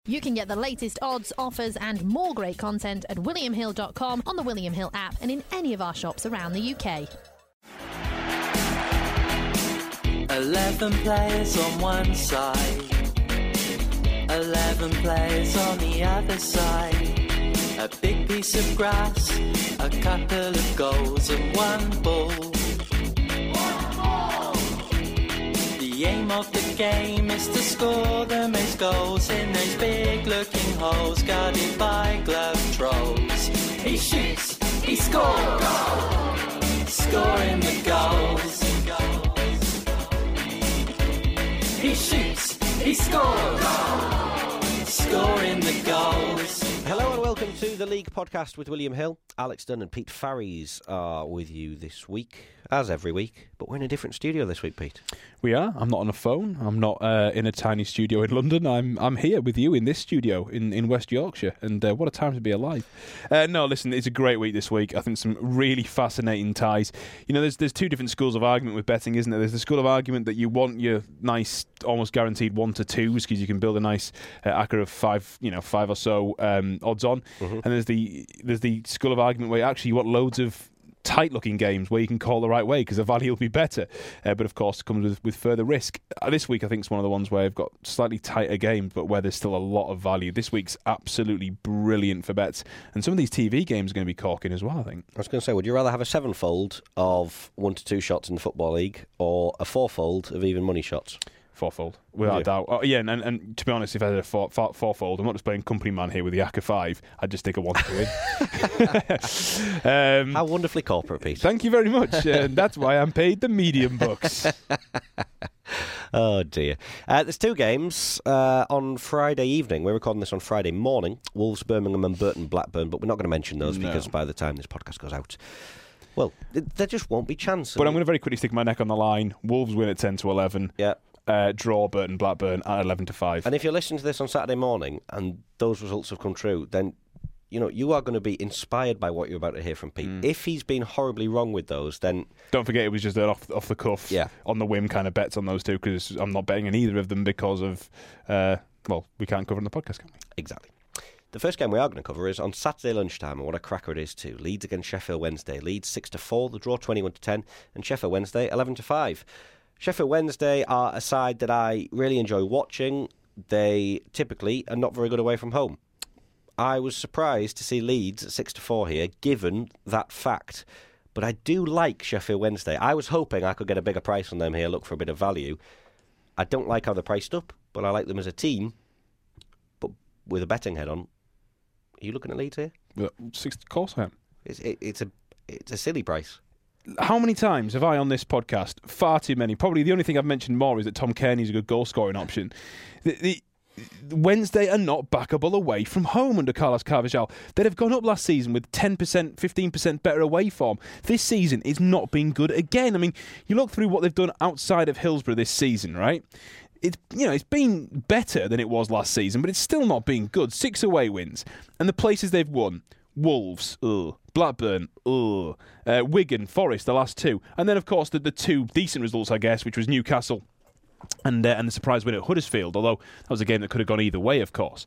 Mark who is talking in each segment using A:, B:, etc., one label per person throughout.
A: You can get the latest odds, offers and more great content at williamhill.com, on the William Hill app and in any of our shops around the UK.
B: 11 players on one side, 11 players on the other side. A big piece of grass, a couple of goals and one ball. The aim of the game is to score the most goals in those big looking holes guarded by glove trolls. He shoots, he scores, scoring the goals. He shoots, he scores, scoring the goals.
C: Hello and welcome to the League Podcast with William Hill. Alex Dunn and Pete Farries are with you this week, as every week, but we're in a different studio this week, Pete.
D: We are. I'm not on a phone. I'm not in a tiny studio in London. I'm here with you in this studio in West Yorkshire, and what a time to be alive. No, listen, it's a great week this week. I think some really fascinating ties. You know, there's two different schools of argument with betting, isn't there? There's the school of argument that you want your nice, almost guaranteed 1 to 2s because you can build a nice acca of five or so odds on, and there's the school of argument where actually you want loads of tight-looking games where you can call the right way because the value will be better. But, of course, it comes with further risk. This week, I think, is one of the ones where I've got slightly tighter games, but where there's still a lot of value. This week's absolutely brilliant for bets. And some of these TV games are going to be corking as well, I think.
C: I was going to say, would you rather have a 7-fold of 1 to 2 shots in the Football League or a 4-fold of even money shots?
D: 4-fold, without a doubt. Oh, yeah, and to be honest, if I had a 4-fold, I'm not just playing company man here with the ACCA 5, I'd just take a 1 to win.
C: How wonderfully corporate, Pete.
D: Thank you very much. That's why I'm paid the medium bucks.
C: Oh, dear. There's 2 games on Friday evening. We're recording this on Friday morning. Wolves, Birmingham and Burton, Blackburn, but we're not going to mention those because by the time this podcast goes out, well, there just won't be chance.
D: But I'm going to very quickly stick my neck on the line. Wolves win at 10 to 11.
C: Yeah.
D: Draw Burton Blackburn at 11 to 5.
C: And if you're listening to this on Saturday morning and those results have come true, then you know you are going to be inspired by what you're about to hear from Pete. If he's been horribly wrong with those, then
D: don't forget it was just an off the cuff, on the whim kind of bets on those two because I'm not betting on either of them because of we can't cover it on the podcast, can we?
C: Exactly. The first game we are going to cover is on Saturday lunchtime, and what a cracker it is too. Leeds against Sheffield Wednesday. Leeds 6 to 4, the draw 21 to 10, and Sheffield Wednesday 11 to 5. Sheffield Wednesday are a side that I really enjoy watching. They typically are not very good away from home. I was surprised to see Leeds at 6 to 4 here, given that fact. But I do like Sheffield Wednesday. I was hoping I could get a bigger price on them here, look for a bit of value. I don't like how they're priced up, but I like them as a team. But with a betting head on, are you looking at Leeds here?
D: Of course I am.
C: It's a silly price.
D: How many times have I on this podcast? Far too many. Probably the only thing I've mentioned more is that Tom Kearney's a good goal-scoring option. The Wednesday are not backable away from home under Carlos Carvajal. They'd have gone up last season with 10%, 15% better away form. This season is not been good again. I mean, you look through what they've done outside of Hillsborough this season, right? It's been better than it was last season, but it's still not been good. 6 away wins. And the places they've won: Wolves, Blackburn, Wigan, Forest, the last 2. And then, of course, the 2 decent results, I guess, which was Newcastle and the surprise win at Huddersfield, although that was a game that could have gone either way, of course.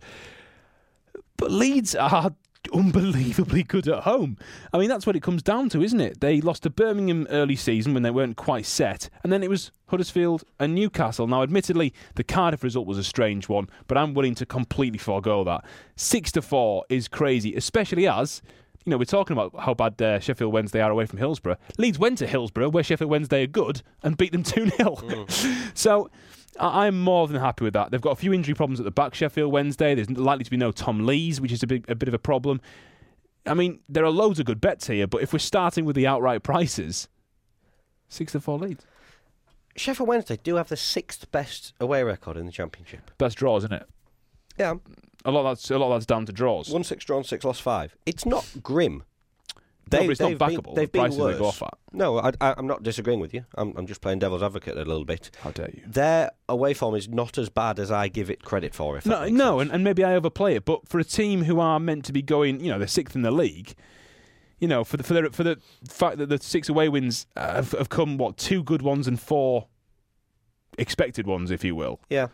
D: But Leeds are unbelievably good at home. I mean, that's what it comes down to, isn't it? They lost to Birmingham early season when they weren't quite set, and then it was Huddersfield and Newcastle. Now, admittedly, the Cardiff result was a strange one, but I'm willing to completely forego that. 6 to 4 is crazy, especially as, you know, we're talking about how bad Sheffield Wednesday are away from Hillsborough. Leeds went to Hillsborough, where Sheffield Wednesday are good, and beat them 2-0. So I'm more than happy with that. They've got a few injury problems at the back, Sheffield Wednesday. There's likely to be no Tom Lees, which is a bit of a problem. I mean, there are loads of good bets here, but if we're starting with the outright prices, 6 to 4 Leeds.
C: Sheffield Wednesday do have the 6th best away record in the Championship.
D: Best draws, isn't it?
C: Yeah.
D: A lot of that's down to draws.
C: 1-6 drawn, 6 lost 5. It's not grim.
D: But it's not backable.
C: They've been worse.
D: They go off at.
C: No, I'm not disagreeing with you. I'm just playing devil's advocate a little bit.
D: How dare you?
C: Their away form is not as bad as I give it credit for.
D: And maybe I overplay it. But for a team who are meant to be going, you know, they're 6th in the league. You know, for the fact that the 6 away wins have come 2 good ones and 4 expected ones, if you will.
C: Yeah.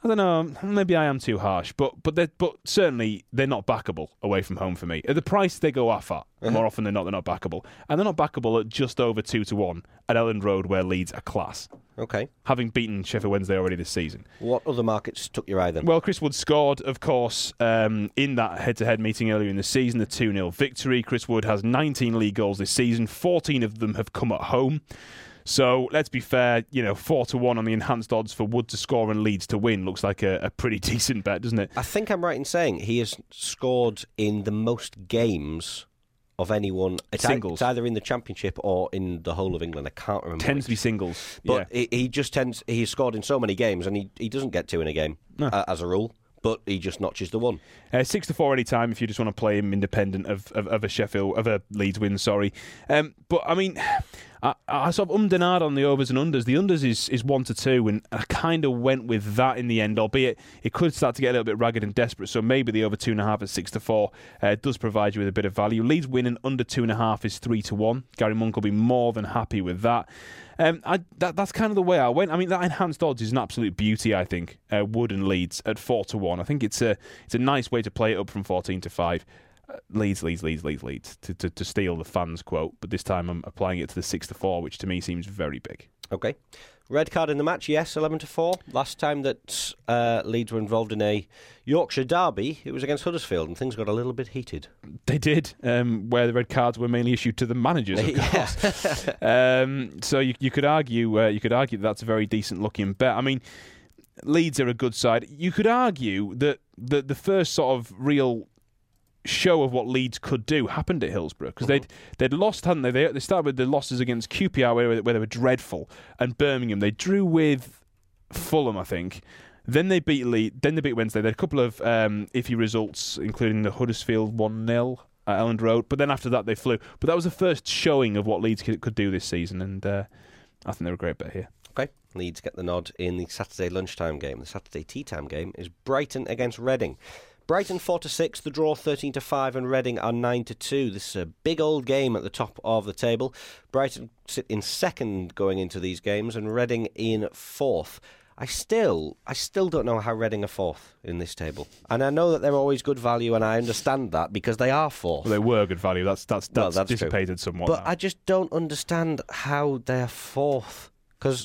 D: I don't know. Maybe I am too harsh, but certainly they're not backable away from home for me. At the price they go off at, more often than not, they're not backable, and they're not backable at just over 2-1 at Elland Road, where Leeds are class.
C: Okay.
D: Having beaten Sheffield Wednesday already this season.
C: What other markets took your eye then?
D: Well, Chris Wood scored, of course, in that head-to-head meeting earlier in the season, the 2-0 victory. Chris Wood has 19 league goals this season. 14 of them have come at home. So let's be fair, 4-1 on the enhanced odds for Wood to score and Leeds to win looks like a pretty decent bet, doesn't it?
C: I think I'm right in saying he has scored in the most games of anyone.
D: Singles.
C: It's either in the Championship or in the whole of England. I can't remember.
D: Tends to be singles.
C: But he's scored in so many games, and he doesn't get 2 in a game, as a rule. But he just notches the 1.
D: 6-4 any time if you just want to play him independent of a Leeds win. Sorry, but I mean, I sort of and ahed on the overs and unders. The unders is 1-2, and I kind of went with that in the end. Albeit it could start to get a little bit ragged and desperate. So maybe the over 2.5 at 6-4 does provide you with a bit of value. Leeds winning under 2.5 is 3-1. Gary Monk will be more than happy with that. That's kind of the way I went. I mean, that enhanced odds is an absolute beauty, I think. Wood and Leeds at 4-1. I think it's a nice way to play it up from 14-5. Leeds to steal the fans' quote, but this time I'm applying it to the 6-4, which to me seems very big.
C: Okay. Red card in the match, yes, 11-4. Last time that Leeds were involved in a Yorkshire derby, it was against Huddersfield, and things got a little bit heated.
D: They did, where the red cards were mainly issued to the managers, of course. So you could argue that's a very decent looking bet. I mean, Leeds are a good side. You could argue that the first sort of real show of what Leeds could do happened at Hillsborough, because they'd lost, hadn't they? They started with the losses against QPR where they were dreadful, and Birmingham. They drew with Fulham, I think. Then they beat Wednesday. They had a couple of iffy results, including the Huddersfield 1-0 at Elland Road. But then after that they flew. But that was the first showing of what Leeds could do this season, and I think they're a great bet here.
C: Okay, Leeds get the nod in the Saturday lunchtime game. The Saturday tea time game is Brighton against Reading. Brighton 4-6, the draw 13-5, and Reading are 9-2. This is a big old game at the top of the table. Brighton sit in second going into these games, and Reading in fourth. I still don't know how Reading are fourth in this table, and I know that they're always good value, and I understand that because they are fourth.
D: Well, they were good value. That's dissipated
C: true.
D: Somewhat.
C: But
D: now.
C: I just don't understand how they're fourth, because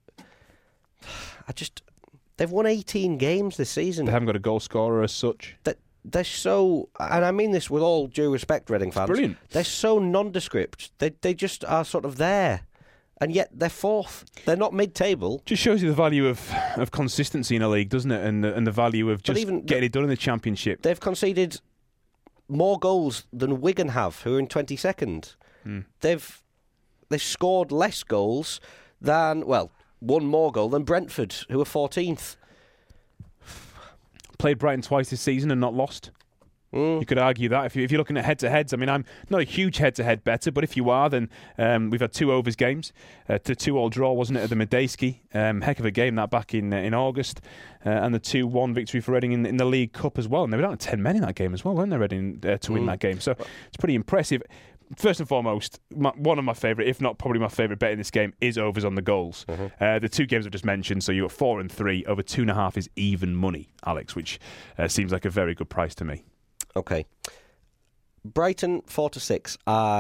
C: they've won 18 games this season.
D: They haven't got a goal scorer as such.
C: They're so, and I mean this with all due respect, Reading fans.
D: Brilliant.
C: They're so nondescript. They just are sort of there, and yet they're fourth. They're not mid-table.
D: Just shows you the value of consistency in a league, doesn't it? And the value of just getting it done in the Championship.
C: They've conceded more goals than Wigan have, who are in 22nd. They've scored less goals than, one more goal than Brentford, who are 14th.
D: Played Brighton twice this season and not lost. You could argue that if you're looking at head-to-heads. I mean, I'm not a huge head-to-head better, but if you are, then we've had 2 overs games. 2-2 draw, wasn't it, at the Medeski? Heck of a game that back in August. And the 2-1 victory for Reading in the League Cup as well. And they were down to 10 men in that game as well, weren't they, Reading, to win that game? So it's pretty impressive. First and foremost, one of my favourite, if not probably my favourite bet in this game, is overs on the goals. The 2 games I've just mentioned, so you've got 4 and 3. Over 2.5 is even money, Alex, which seems like a very good price to me.
C: Okay. Brighton 4-6.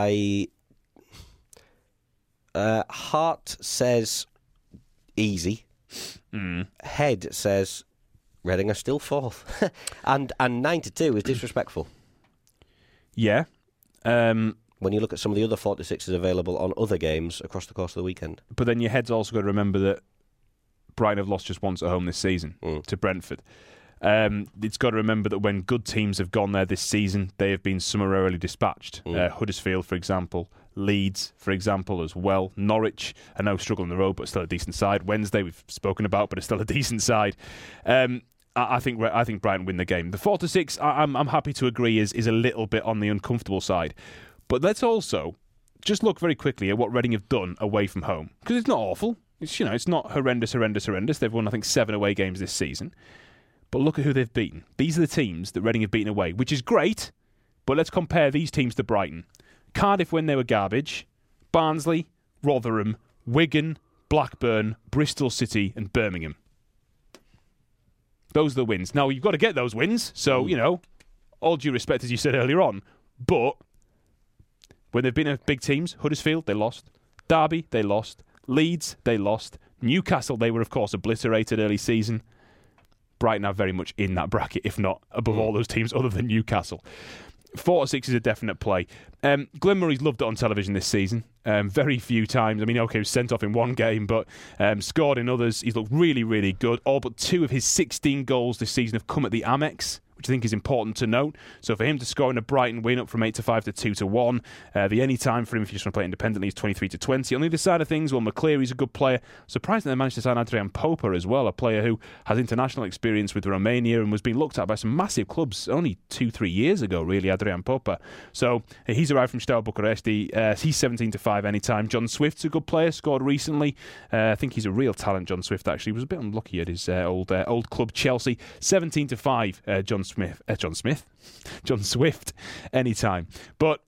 C: Heart says easy. Head says Reading are still fourth. and 9-2 is disrespectful.
D: Yeah.
C: When you look at some of the other 4-6s available on other games across the course of the weekend.
D: But then your head's also got to remember that Brighton have lost just once at home this season to Brentford. It's got to remember that when good teams have gone there this season, they have been summarily dispatched. Huddersfield, for example. Leeds, for example, as well. Norwich, I know, struggle on the road, but still a decent side. Wednesday, we've spoken about, but it's still a decent side. I think Brighton win the game. The 4-6, I'm happy to agree, is a little bit on the uncomfortable side. But let's also just look very quickly at what Reading have done away from home, because it's not awful. It's not horrendous. They've won, I think, 7 away games this season. But look at who they've beaten. These are the teams that Reading have beaten away, which is great. But let's compare these teams to Brighton. Cardiff when they were garbage, Barnsley, Rotherham, Wigan, Blackburn, Bristol City and Birmingham. Those are the wins. Now, you've got to get those wins. So, all due respect, as you said earlier on. But when they've been at big teams, Huddersfield, they lost. Derby, they lost. Leeds, they lost. Newcastle, they were, of course, obliterated early season. Brighton are very much in that bracket, if not above all those teams other than Newcastle. 4-6 is a definite play. Glenn Murray's loved it on television this season. Very few times. I mean, okay, he was sent off in one game, but scored in others. He's looked really, really good. All but 2 of his 16 goals this season have come at the Amex, which I think is important to note. So for him to score in a Brighton win up from 8-5 to 2-1, the any time for him, if you just want to play independently, is 23-20. On the other side of things, well, McCleary's a good player. Surprisingly, they managed to sign Adrian Popa as well, a player who has international experience with Romania and was being looked at by some massive clubs only 2-3 years ago, really, Adrian Popa. So he's arrived from Steaua Bucharesti. He's 17-5 anytime. John Swift's a good player, scored recently. I think he's a real talent, John Swift, actually. He was a bit unlucky at his old club, Chelsea. 17-5, John Swift, anytime. But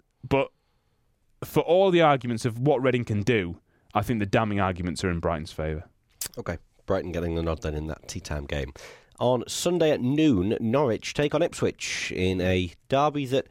D: for all the arguments of what Reading can do, I think the damning arguments are in Brighton's favour.
C: Okay, Brighton getting the nod then in that tea-time game. On Sunday at noon, Norwich take on Ipswich in a derby that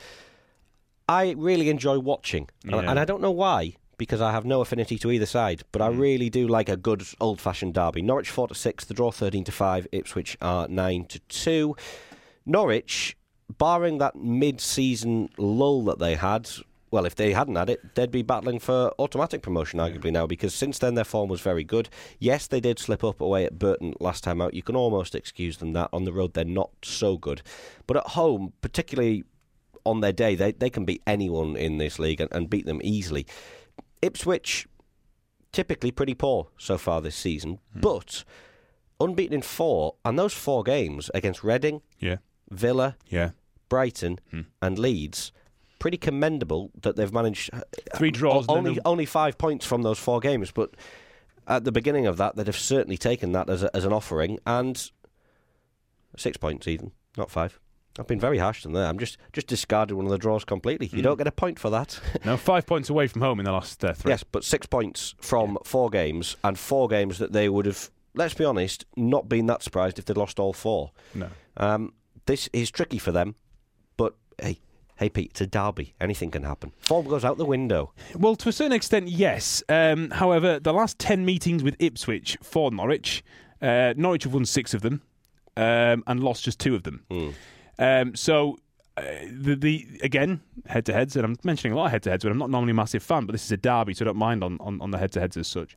C: I really enjoy watching.
D: Yeah.
C: And I don't know why, because I have no affinity to either side, but I really do like a good old-fashioned derby. Norwich 4-6, the draw 13-5, Ipswich are 9-2. Norwich, barring that mid-season lull that they had, well, if they hadn't had it, they'd be battling for automatic promotion, arguably now, because since then their form was very good. Yes, they did slip up away at Burton last time out. You can almost excuse them that. On the road, they're not so good. But at home, particularly on their day, they can beat anyone in this league and beat them easily. Ipswich, typically pretty poor so far this season, but unbeaten in 4, and those 4 games against Reading, Villa, Brighton and Leeds, pretty commendable that they've managed
D: 3 draws.
C: Only 5 points from those 4 games, but at the beginning of that, they'd have certainly taken that as an offering, and 6 points even, not 5. I've been very harsh on there. I'm just discarded one of the draws completely. You don't get a point for that.
D: No, 5 points away from home in the last 3.
C: Yes, but 6 points from 4 games, and 4 games that they would have, let's be honest, not been that surprised if they'd lost all 4.
D: No.
C: This is tricky for them, but hey Pete, it's a derby. Anything can happen. Form goes out the window.
D: Well, to a certain extent, yes. However, the last 10 meetings with Ipswich for Norwich, Norwich have won 6 of them and lost just 2 of them. So, again, head-to-heads, and I'm mentioning a lot of head-to-heads, but I'm not normally a massive fan, but this is a derby, so I don't mind on the head-to-heads as such.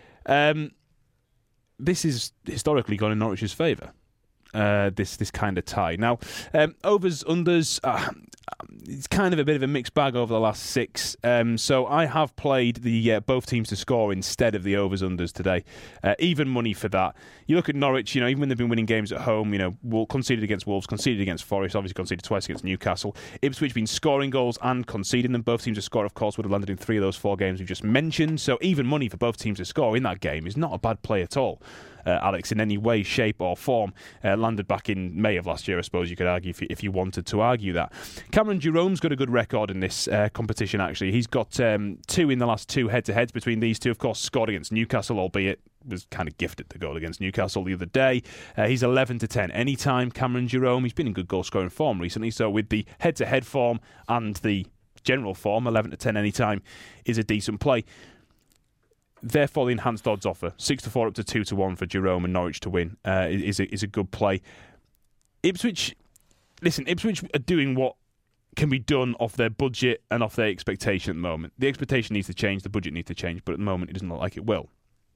D: This is historically gone in Norwich's favour. This kind of tie. Now, overs, unders, it's kind of a bit of a mixed bag over the last 6. So I have played the both teams to score instead of the overs, unders today. Even money for that. You look at Norwich, even when they've been winning games at home, conceded against Wolves, conceded against Forest, obviously conceded twice against Newcastle. Ipswich been scoring goals and conceding them. Both teams to score, of course, would have landed in 3 of those 4 games we've just mentioned. So even money for both teams to score in that game is not a bad play at all. Alex, in any way, shape or form, landed back in May of last year, I suppose you could argue, if you wanted to argue that. Cameron Jerome's got a good record in this competition, actually. He's got 2 in the last 2 head-to-heads between these two. Of course, scored against Newcastle, albeit was kind of gifted the goal against Newcastle the other day. He's 11-10 anytime, Cameron Jerome. He's been in good goal-scoring form recently, so with the head-to-head form and the general form, 11-10 anytime is a decent play. Therefore, the enhanced odds offer 6-4 up to 2-1 for Jerome and Norwich to win is a good play. Ipswich are doing what can be done off their budget and off their expectation at the moment. The expectation needs to change, the budget needs to change, but at the moment it doesn't look like it will.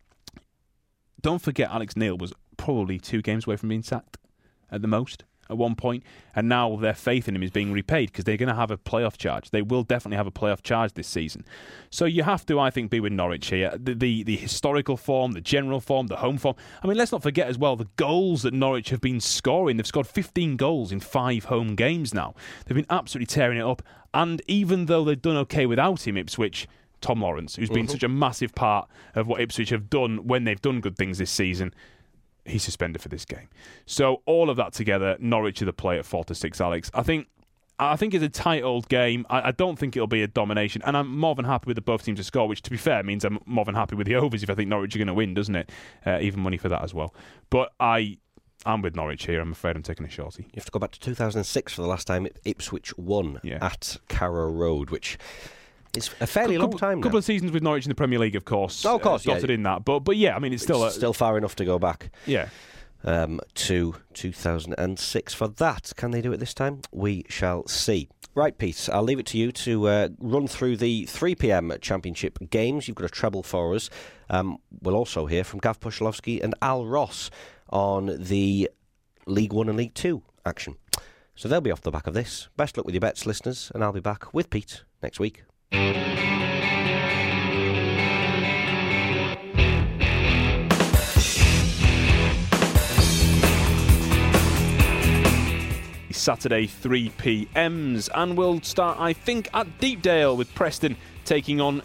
D: Don't forget, Alex Neil was probably 2 games away from being sacked at the most at one point, and now their faith in him is being repaid because they're going to have a playoff charge. They will definitely have a playoff charge this season. So you have to, I think, be with Norwich here. The historical form, the general form, the home form. I mean, let's not forget as well the goals that Norwich have been scoring. They've scored 15 goals in 5 home games now. They've been absolutely tearing it up. And even though they've done okay without him, Ipswich, Tom Lawrence, who's been such a massive part of what Ipswich have done when they've done good things this season, he's suspended for this game. So all of that together, Norwich are the play at 4-6, Alex. I think it's a tight old game. I don't think it'll be a domination, and I'm more than happy with the both teams to score, which, to be fair, means I'm more than happy with the overs if I think Norwich are going to win, doesn't it? Even money for that as well. But I I'm with Norwich here. I'm afraid I'm taking a shorty.
C: You have to go back to 2006 for the last time Ipswich won at Carrow Road, which is a fairly long time now.
D: A couple of seasons with Norwich in the Premier League, of course.
C: Oh, of course,
D: dotted in that. But yeah, I mean, it's still
C: far enough to go back.
D: Yeah.
C: To 2006 for that. Can they do it this time? We shall see. Right, Pete, I'll leave it to you to run through the 3 p.m. Championship games. You've got a treble for us. We'll also hear from Gav Pushalowski and Al Ross on the League 1 and League 2 action. So they'll be off the back of this. Best luck with your bets, listeners, and I'll be back with Pete next week.
D: Saturday 3 p.m s, and we'll start, I think, at Deepdale with Preston taking on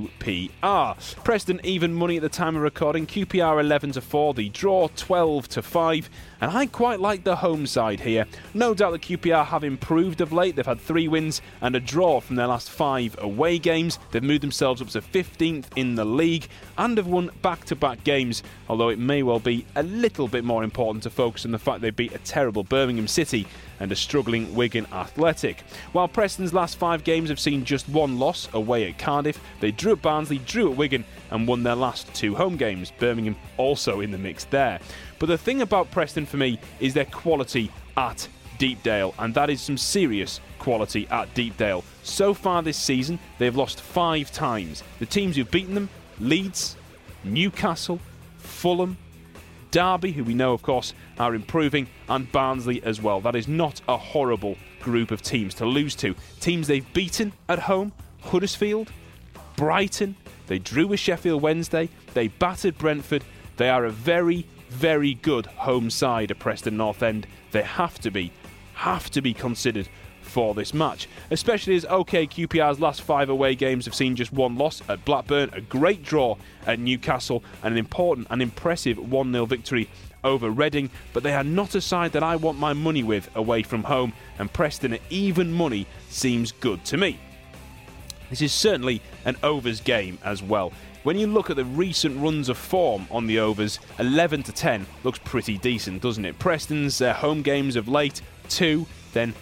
D: QPR. Preston even money at the time of recording. QPR 11-4, the draw 12-5, and I quite like the home side here. No doubt that QPR have improved of late. They've had 3 wins and a draw from their last 5 away games. They've moved themselves up to 15th in the league and have won back-to-back games, although it may well be a little bit more important to focus on the fact they beat a terrible Birmingham City and a struggling Wigan Athletic. While Preston's last 5 games have seen just 1 loss away at Cardiff, they drew at Barnsley, drew at Wigan and won their last 2 home games. Birmingham also in the mix there. But the thing about Preston for me is their quality at Deepdale, and that is some serious quality at Deepdale. So far this season, they've lost 5 times. The teams who've beaten them: Leeds, Newcastle, Fulham, Derby, who we know, of course, are improving, and Barnsley as well. That is not a horrible group of teams to lose to. Teams they've beaten at home: Huddersfield, Brighton. They drew with Sheffield Wednesday. They battered Brentford. They are a very, very good home side at Preston North End. They have to be considered for this match, especially as QPR's last 5 away games have seen just 1 loss at Blackburn, a great draw at Newcastle, and an important and impressive 1-0 victory over Reading. But they are not a side that I want my money with away from home, and Preston at even money seems good to me. This is certainly an overs game as well. When you look at the recent runs of form on the overs, 11-10 looks pretty decent, doesn't it? Preston's home games of late, 2, then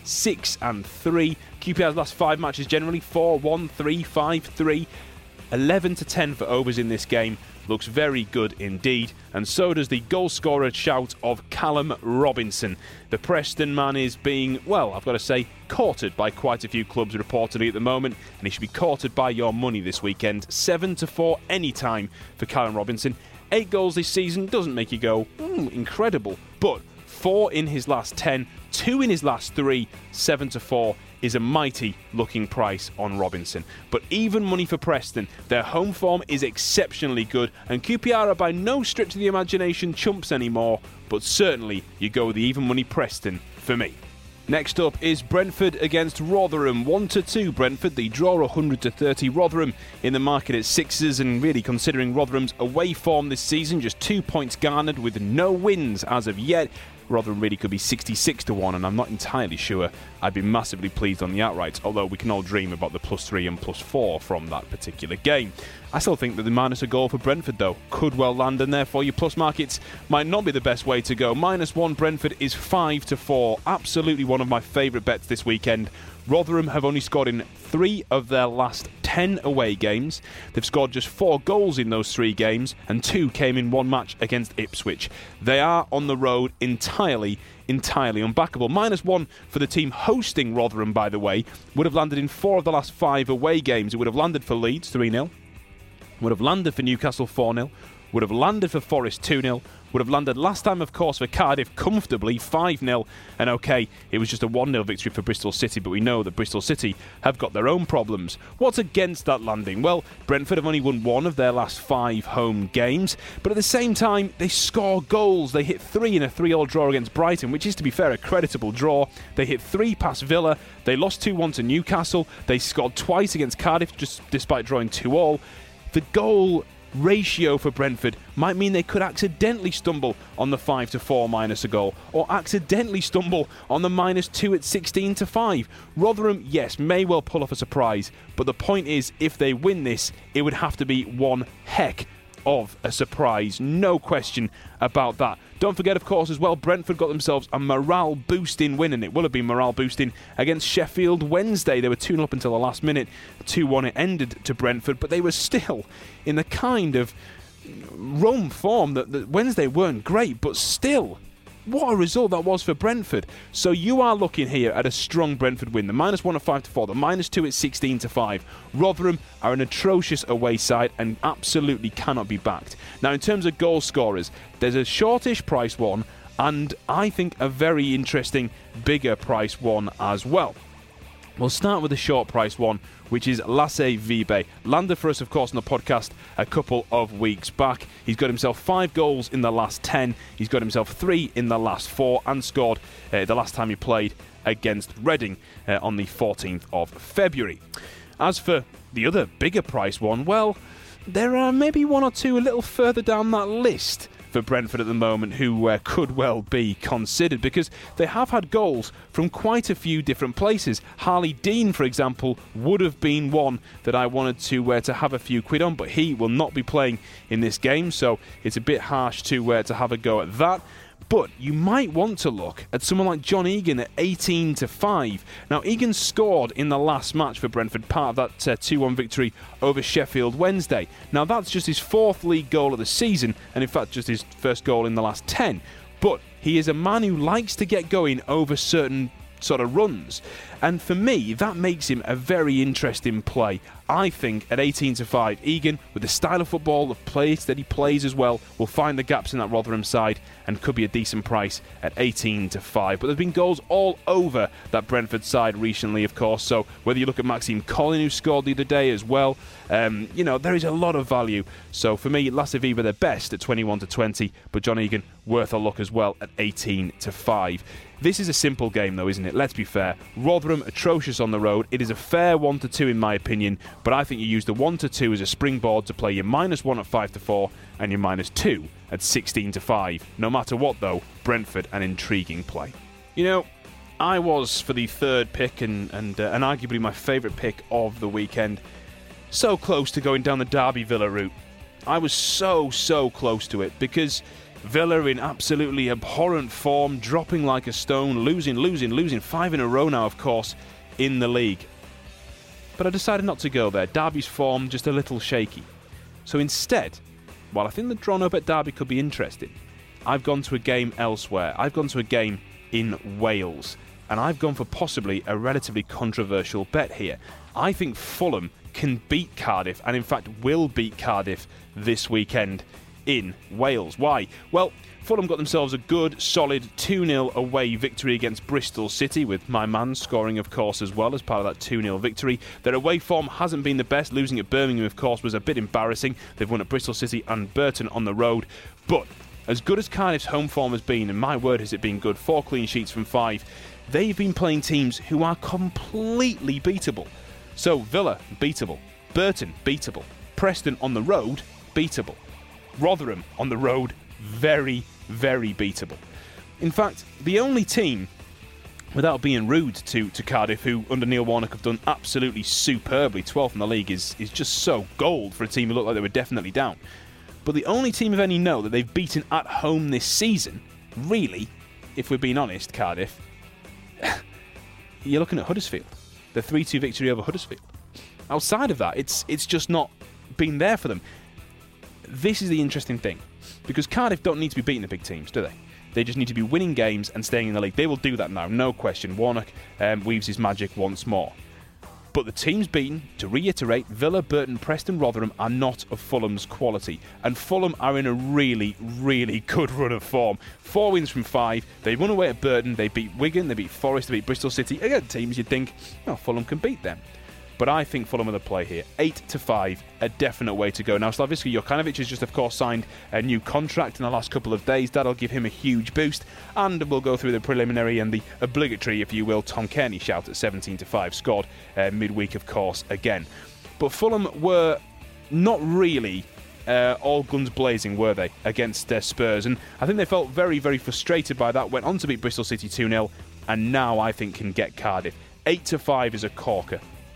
D: 6-3. QPR's last 5 matches generally 4-1, 3-5, 3. 11-10 for overs in this game looks very good indeed, and so does the goal scorer shout of Callum Robinson. The Preston man is being, well, I've got to say, courted by quite a few clubs reportedly at the moment, and he should be courted by your money this weekend. 7-4 anytime for Callum Robinson. 8 goals this season doesn't make you go, incredible, but 4 in his last 10, 2 in his last 3, 7-4 is a mighty looking price on Robinson. But even money for Preston, their home form is exceptionally good, and QPR are by no stretch of the imagination chumps anymore, but certainly you go with the even money Preston for me. Next up is Brentford against Rotherham. 1-2 Brentford, the draw 100-30. Rotherham in the market at 6s, and really considering Rotherham's away form this season, just 2 points garnered with no wins as of yet. Rotherham really could be 66-1, and I'm not entirely sure I'd be massively pleased on the outright, although we can all dream about the +3 and +4 from that particular game. I still think that the minus a goal for Brentford, though, could well land, and therefore your plus markets might not be the best way to go. -1 Brentford is 5-4. Absolutely one of my favourite bets this weekend. Rotherham have only scored in 3 of their last 10 away games. They've scored just 4 goals in those 3 games, and 2 came in 1 match against Ipswich. They are on the road entirely unbackable. -1 for the team hosting Rotherham, by the way, would have landed in 4 of the last 5 away games. It would have landed for Leeds 3-0, would have landed for Newcastle 4-0, would have landed for Forest 2-0, would have landed last time, of course, for Cardiff comfortably 5-0, and it was just a 1-0 victory for Bristol City, but we know that Bristol City have got their own problems. What's against that landing? Well, Brentford have only won 1 of their last 5 home games, but at the same time, they score goals. They hit 3 in a 3-3 draw against Brighton, which is, to be fair, a creditable draw. They hit 3 past Villa. They lost 2-1 to Newcastle. They scored twice against Cardiff, just despite drawing 2-2. The goal ratio for Brentford might mean they could accidentally stumble on the 5-4 minus a goal, or accidentally stumble on the -2 at 16-5. Rotherham, yes, may well pull off a surprise, but the point is, if they win this, it would have to be one heck of a surprise. No question about that. Don't forget, of course, as well, Brentford got themselves a morale-boosting win, and it will have been morale-boosting against Sheffield Wednesday. They were 2-0 up until the last minute. 2-1 it ended to Brentford, but they were still in the kind of Rome form that Wednesday weren't great, but still, what a result that was for Brentford. So you are looking here at a strong Brentford win. The -1 at 5-4, the -2 at 16-5. Rotherham are an atrocious away side and absolutely cannot be backed. Now, in terms of goal scorers, there's a shortish price one and I think a very interesting bigger price one as well. We'll start with the short price one, which is Lasse Vibe. Landed for us, of course, on the podcast a couple of weeks back. He's got himself 5 goals in the last 10. He's got himself 3 in the last 4 and scored the last time he played against Reading on the 14th of February. As for the other bigger price one, well, there are maybe one or two a little further down that list for Brentford at the moment who could well be considered, because they have had goals from quite a few different places. Harley Dean, for example, would have been one that I wanted to have a few quid on, but he will not be playing in this game, so it's a bit harsh to have a go at that. But you might want to look at someone like John Egan at 18-5. Now, Egan scored in the last match for Brentford, part of that 2-1 victory over Sheffield Wednesday. Now, that's just his 4th league goal of the season, and in fact, just his first goal in the last 10. But he is a man who likes to get going over certain sort of runs. And for me, that makes him a very interesting play. I think at 18-5, Egan, with the style of football, the place that he plays as well, will find the gaps in that Rotherham side and could be a decent price at 18-5. But there's been goals all over that Brentford side recently, of course. So whether you look at Maxime Collin, who scored the other day as well, there is a lot of value. So for me, Lasse Vibe the best at 21-20, but John Egan worth a look as well at 18-5. This is a simple game, though, isn't it? Let's be fair. Rotherham atrocious on the road. It is a fair 1-2 in my opinion, but I think you use the 1-2 as a springboard to play your -1 at 5-4 and your -2 at 16-5. No matter what, though, Brentford an intriguing play. You know, I was for the third pick and arguably my favourite pick of the weekend. So close to going down the Derby Villa route. I was so close to it because Villa in absolutely abhorrent form, dropping like a stone, losing 5 in a row now, of course, in the league. But I decided not to go there. Derby's form just a little shaky. So instead, while I think the drawn up at Derby could be interesting, I've gone to a game elsewhere. I've gone to a game in Wales. And I've gone for possibly a relatively controversial bet here. I think Fulham can beat Cardiff, and in fact will beat Cardiff this weekend in Wales. Why? Well, Fulham got themselves a good, solid 2-0 away victory against Bristol City, with my man scoring, of course, as well as part of that 2-0 victory. Their away form hasn't been the best. Losing at Birmingham, of course, was a bit embarrassing. They've won at Bristol City and Burton on the road. But as good as Cardiff's home form has been, and my word has it been good, 4 clean sheets from 5, they've been playing teams who are completely beatable. So Villa, beatable. Burton, beatable. Preston on the road, beatable. Rotherham on the road, very beatable. In fact, the only team, without being rude to Cardiff, who under Neil Warnock have done absolutely superbly, 12th in the league is just so gold for a team who looked like they were definitely down. But the only team of any note that they've beaten at home this season, really, if we're being honest, Cardiff, you're looking at Huddersfield. The 3-2 victory over Huddersfield. Outside of that, it's just not been there for them. This is the interesting thing, because Cardiff don't need to be beating the big teams, do they? They just need to be winning games and staying in the league. They will do that now, no question. Warnock weaves his magic once more. But the teams beaten, to reiterate, Villa, Burton, Preston, Rotherham are not of Fulham's quality. And Fulham are in a really good run of form. 4 wins from 5. They won away at Burton. They beat Wigan. They beat Forest. They beat Bristol City. Again, teams you'd think, well, Fulham can beat them. But I think Fulham are the play here. 8-5, a definite way to go. Now, Slavisa Jokanovic has just, of course, signed a new contract in the last couple of days. That'll give him a huge boost. And we'll go through the preliminary and the obligatory, if you will, Tom Kearney shout at 17-5. Scored midweek, of course, again. But Fulham were not really all guns blazing, were they, against Spurs? And I think they felt very frustrated by that. Went on to beat Bristol City 2-0. And now I think can get Cardiff. 8-5 is a corker.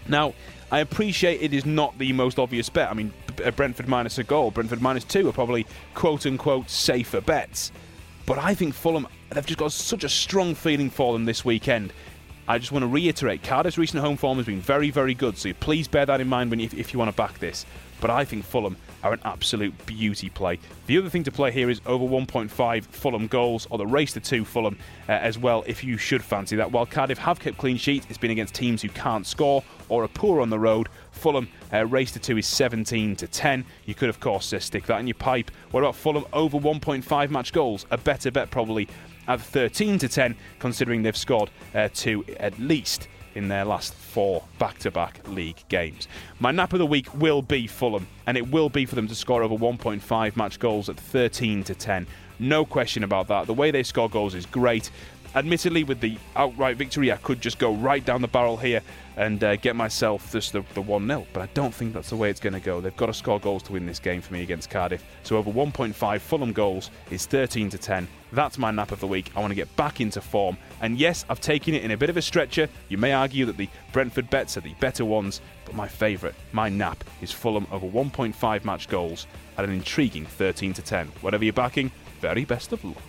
D: Now, I appreciate it is not the most obvious bet. I mean, Brentford minus a goal, Brentford minus 2 are probably quote-unquote safer bets. But I think Fulham, they've just got such a strong feeling for them this weekend. I just want to reiterate, Cardiff's recent home form has been very, very good, so please bear that in mind if you want to back this. But I think Fulham are an absolute beauty play. The other thing to play here is over 1.5 Fulham goals, or the race to 2 Fulham as well, if you should fancy that. While Cardiff have kept clean sheets, it's been against teams who can't score or are poor on the road. Fulham race to 2 is 17-10. You could, of course, stick that in your pipe. What about Fulham over 1.5 match goals? A better bet probably at 13-10, considering they've scored 2 at least in their last 4 back-to-back league games. My nap of the week will be Fulham, and it will be for them to score over 1.5 match goals at 13-10. No question about that. The way they score goals is great. Admittedly, with the outright victory, I could just go right down the barrel here and get myself just the 1-0, but I don't think that's the way it's going to go. They've got to score goals to win this game for me against Cardiff. So over 1.5 Fulham goals is 13-10. That's my nap of the week. I want to get back into form. And yes, I've taken it in a bit of a stretcher. You may argue that the Brentford bets are the better ones, but my favourite, my nap, is Fulham over 1.5 match goals at an intriguing 13-10. Whatever you're backing, very best of luck.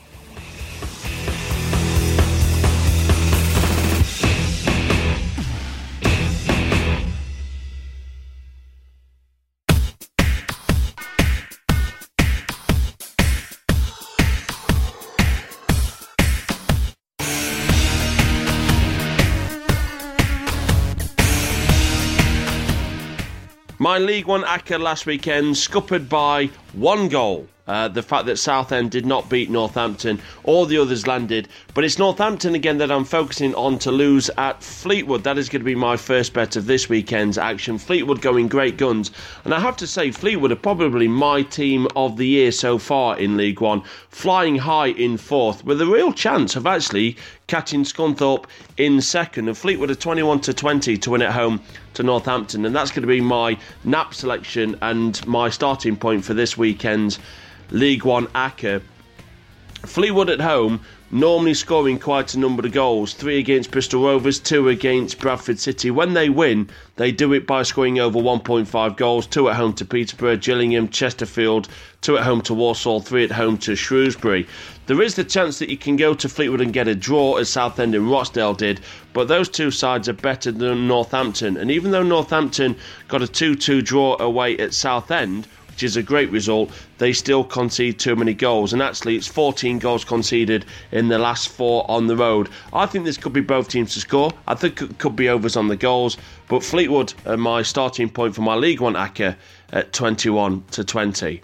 E: My League One ACCA last weekend scuppered by 1 goal. The fact that Southend did not beat Northampton, all the others landed. But it's Northampton again that I'm focusing on to lose at Fleetwood. That is going to be my first bet of this weekend's action. Fleetwood going great guns. And I have to say, Fleetwood are probably my team of the year so far in League One. Flying high in 4th with a real chance of actually catching Scunthorpe in 2nd. And Fleetwood are 21-20 to win at home to Northampton. And that's going to be my nap selection and my starting point for this weekend's League One ACCA. Fleetwood at home, normally scoring quite a number of goals. 3 against Bristol Rovers, 2 against Bradford City. When they win, they do it by scoring over 1.5 goals. 2 at home to Peterborough, Gillingham, Chesterfield, 2 at home to Walsall, 3 at home to Shrewsbury. There is the chance that you can go to Fleetwood and get a draw, as Southend and Rochdale did, but those 2 sides are better than Northampton. And even though Northampton got a 2-2 draw away at Southend, which is a great result, they still concede too many goals. And actually, it's 14 goals conceded in the last 4 on the road. I think this could be both teams to score. I think it could be overs on the goals. But Fleetwood are my starting point for my League One ACCA at 21-20.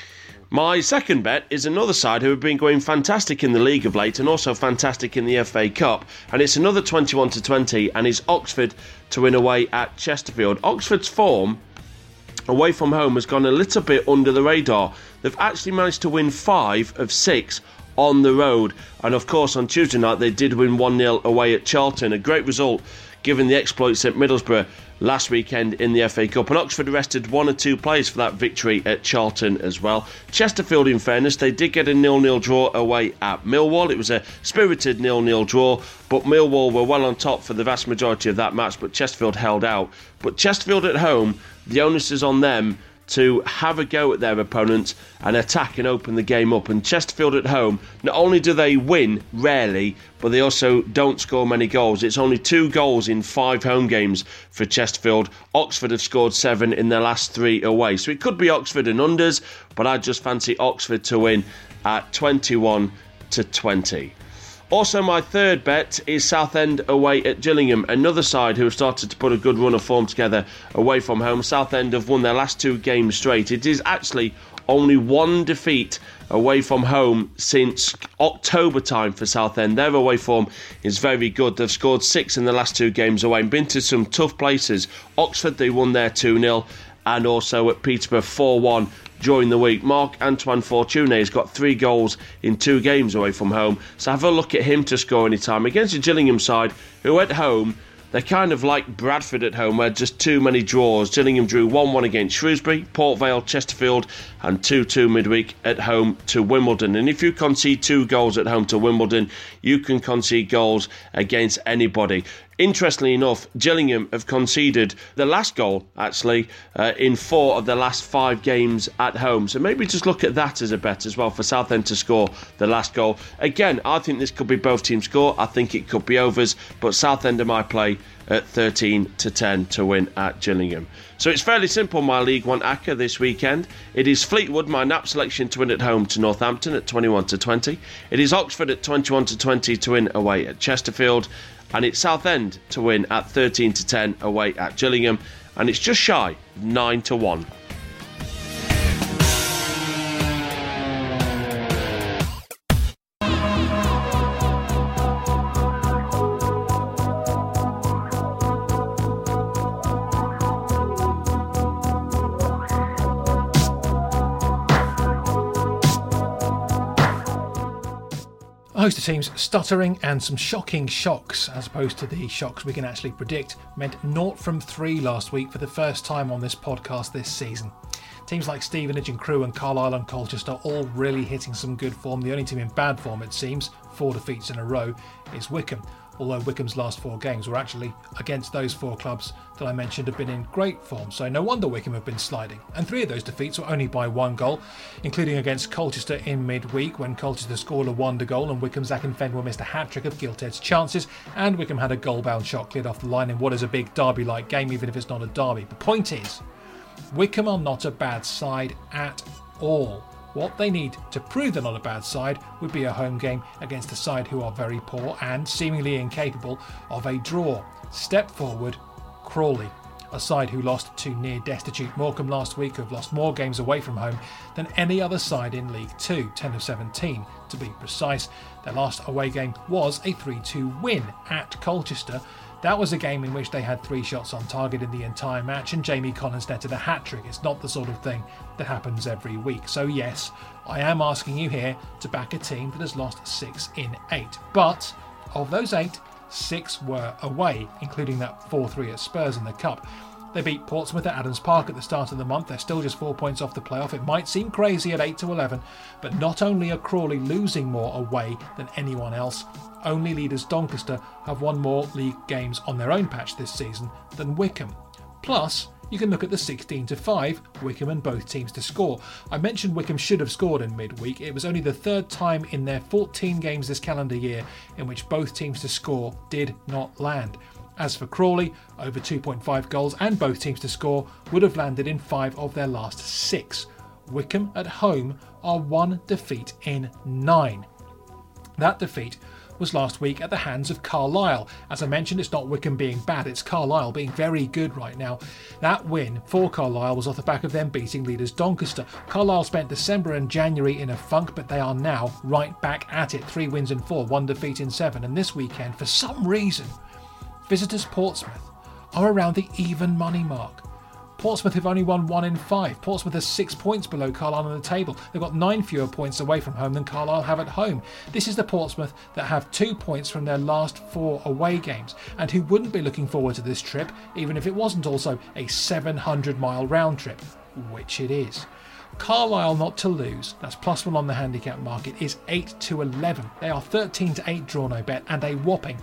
E: My second bet is another side who have been going fantastic in the league of late and also fantastic in the FA Cup. And it's another 21-20, and it's Oxford to win away at Chesterfield. Oxford's form away from home has gone a little bit under the radar. They've actually managed to win 5 of 6 on the road. And of course, on Tuesday night, they did win 1-0 away at Charlton. A great result given the exploits at Middlesbrough last weekend in the FA Cup. And Oxford rested 1 or 2 players for that victory at Charlton as well. Chesterfield, in fairness, they did get a 0-0 draw away at Millwall. It was a spirited 0-0 draw, but Millwall were well on top for the vast majority of that match, but Chesterfield held out. But Chesterfield at home, the onus is on them to have a go at their opponents and attack and open the game up. And Chesterfield at home, not only do they win rarely, but they also don't score many goals. It's only 2 goals in 5 home games for Chesterfield. Oxford have scored 7 in their last 3 away. So it could be Oxford and unders, but I just fancy Oxford to win at 21-20. Also, my third bet is Southend away at Gillingham, another side who have started to put a good run of form together away from home. Southend have won their last 2 games straight. It is actually only 1 defeat away from home since October time for Southend. Their away form is very good. They've scored 6 in the last 2 games away and been to some tough places. Oxford, they won their 2-0, and also at Peterborough 4-1 during the week. Marc-Antoine Fortuné has got 3 goals in 2 games away from home, so have a look at him to score any time against the Gillingham side, who at home, they're kind of like Bradford at home, where just too many draws. Gillingham drew 1-1 against Shrewsbury, Port Vale, Chesterfield, and 2-2 midweek at home to Wimbledon. And if you concede 2 goals at home to Wimbledon, you can concede goals against anybody. Interestingly enough, Gillingham have conceded the last goal, actually, in 4 of the last 5 games at home. So maybe just look at that as a bet as well for Southend to score the last goal. Again, I think this could be both teams score. I think it could be overs, but Southend are my play at 13-10 to win at Gillingham. So it's fairly simple, my League One ACCA this weekend. It is Fleetwood, my NAP selection, to win at home to Northampton at 21-20. It is Oxford at 21-20 to win away at Chesterfield. And it's Southend to win at 13-10 away at Gillingham. And it's just shy of 9-1.
F: A host of teams stuttering and some shocking shocks, as opposed to the shocks we can actually predict, meant 0 from 3 last week for the first time on this podcast this season. Teams like Stevenage and Crewe and Carlisle and Colchester all really hitting some good form. The only team in bad form, it seems, 4 defeats in a row, is Wycombe. Although Wycombe's last 4 games were actually against those 4 clubs that I mentioned have been in great form, so no wonder Wycombe have been sliding. And 3 of those defeats were only by 1 goal, including against Colchester in midweek when Colchester scored a wonder goal and Wycombe's Akinfenwa missed a hat-trick of Gilted's chances, and Wycombe had a goal-bound shot cleared off the line in what is a big derby-like game, even if it's not a derby. The point is, Wycombe are not a bad side at all. What they need to prove they're not a bad side would be a home game against a side who are very poor and seemingly incapable of a draw. Step forward, Crawley, a side who lost to near-destitute Morecambe last week, who have lost more games away from home than any other side in League 2, 10 of 17 to be precise. Their last away game was a 3-2 win at Colchester. That was a game in which they had 3 shots on target in the entire match and Jamie Collins netted a hat-trick. It's not the sort of thing that happens every week. So yes, I am asking you here to back a team that has lost 6 in 8. But of those 8, 6 were away, including that 4-3 at Spurs in the Cup. They beat Portsmouth at Adams Park at the start of the month. They're still just 4 points off the playoff. It might seem crazy at 8-11, but not only are Crawley losing more away than anyone else, only leaders Doncaster have won more league games on their own patch this season than Wycombe. Plus, you can look at the 16-5, Wycombe and both teams to score. I mentioned Wycombe should have scored in midweek. It was only the 3rd time in their 14 games this calendar year in which both teams to score did not land. As for Crawley, over 2.5 goals and both teams to score would have landed in 5 of their last 6. Wycombe at home are 1 defeat in 9. That defeat was last week at the hands of Carlisle. As I mentioned, it's not Wycombe being bad, it's Carlisle being very good right now. That win for Carlisle was off the back of them beating leaders Doncaster. Carlisle spent December and January in a funk, but they are now right back at it. 3 wins in 4, 1 defeat in 7, and this weekend, for some reason, visitors Portsmouth are around the even money mark. Portsmouth have only won 1 in 5. Portsmouth are 6 points below Carlisle on the table. They've got 9 fewer points away from home than Carlisle have at home. This is the Portsmouth that have 2 points from their last 4 away games, and who wouldn't be looking forward to this trip, even if it wasn't also a 700-mile round trip, which it is. Carlisle not to lose, that's +1 on the handicap market, is 8-11. They are 13-8 draw no bet and a whopping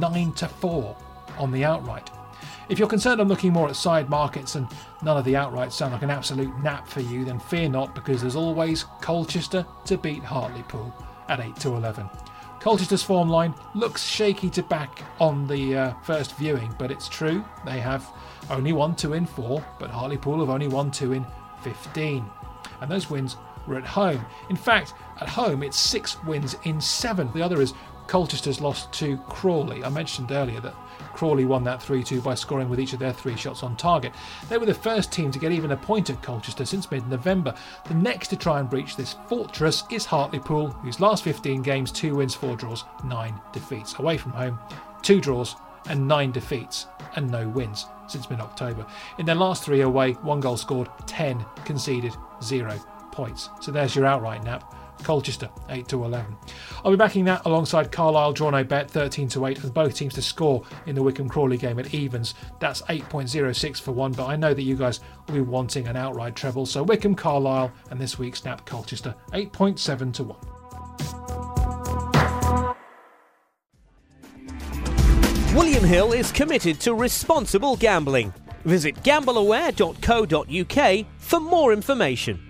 F: 9-4 on the outright. If you're concerned I'm looking more at side markets and none of the outrights sound like an absolute nap for you, then fear not, because there's always Colchester to beat Hartlepool at 8-11. Colchester's form line looks shaky to back on the first viewing, but it's true. They have only won 2 in 4, but Hartlepool have only won 2 in 15. And those wins were at home. In fact, at home it's 6 wins in 7. The other is Colchester's lost to Crawley. I mentioned earlier that Crawley won that 3-2 by scoring with each of their 3 shots on target. They were the first team to get even a point at Colchester since mid-November. The next to try and breach this fortress is Hartlepool, whose last 15 games, 2 wins, 4 draws, 9 defeats. Away from home, 2 draws and 9 defeats and no wins since mid-October. In their last 3 away, 1 goal scored, 10 conceded, 0 points. So there's your outright nap. Colchester 8-11. I'll be backing that alongside Carlisle draw no bet 13-8 and both teams to score in the Wycombe Crawley game at evens. That's 8.06 for 1, but I know that you guys will be wanting an outright treble. So Wycombe, Carlisle, and this week's snap Colchester 8.7 to 1.
G: William Hill is committed to responsible gambling. Visit gambleaware.co.uk for more information.